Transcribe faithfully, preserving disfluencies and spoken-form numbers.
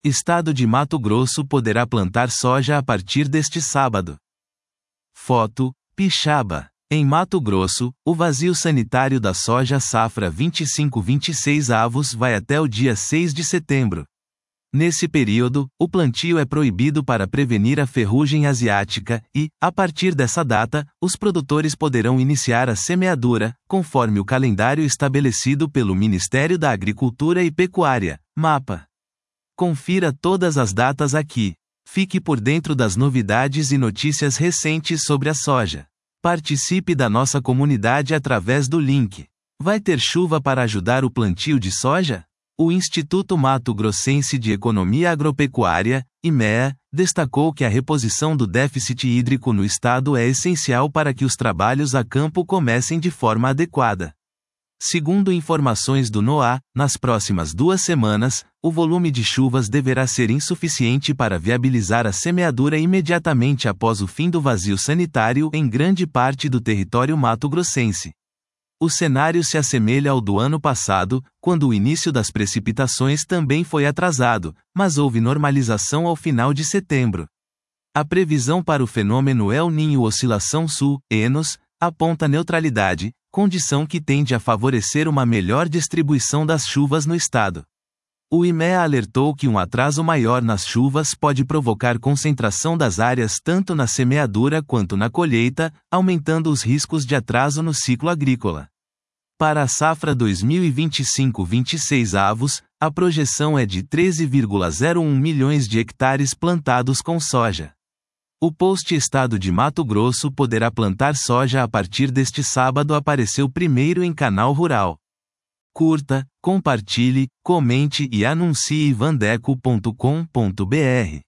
Estado de Mato Grosso poderá plantar soja a partir deste sábado. Foto, Pixaba. Em Mato Grosso, o vazio sanitário da soja safra vinte e cinco vinte e seis avos vai até o dia seis de setembro. Nesse período, o plantio é proibido para prevenir a ferrugem asiática e, a partir dessa data, os produtores poderão iniciar a semeadura, conforme o calendário estabelecido pelo Ministério da Agricultura e Pecuária, MAPA. Confira todas as datas aqui. Fique por dentro das novidades e notícias recentes sobre a soja. Participe da nossa comunidade através do link. Vai ter chuva para ajudar o plantio de soja? O Instituto Mato Grossense de Economia Agropecuária, I M E A, destacou que a reposição do déficit hídrico no estado é essencial para que os trabalhos a campo comecem de forma adequada. Segundo informações do NOAA, nas próximas duas semanas, o volume de chuvas deverá ser insuficiente para viabilizar a semeadura imediatamente após o fim do vazio sanitário em grande parte do território mato-grossense. O cenário se assemelha ao do ano passado, quando o início das precipitações também foi atrasado, mas houve normalização ao final de setembro. A previsão para o fenômeno El Niño Oscilação Sul, ENOS, aponta neutralidade, condição que tende a favorecer uma melhor distribuição das chuvas no estado. O I M E A alertou que um atraso maior nas chuvas pode provocar concentração das áreas tanto na semeadura quanto na colheita, aumentando os riscos de atraso no ciclo agrícola. Para a safra dois mil e vinte e cinco vinte e seis avos, a projeção é de treze vírgula zero um milhões de hectares plantados com soja. O post Estado de Mato Grosso poderá plantar soja a partir deste sábado apareceu primeiro em Canal Rural. Curta, compartilhe, comente e anuncie vandeco ponto com ponto br.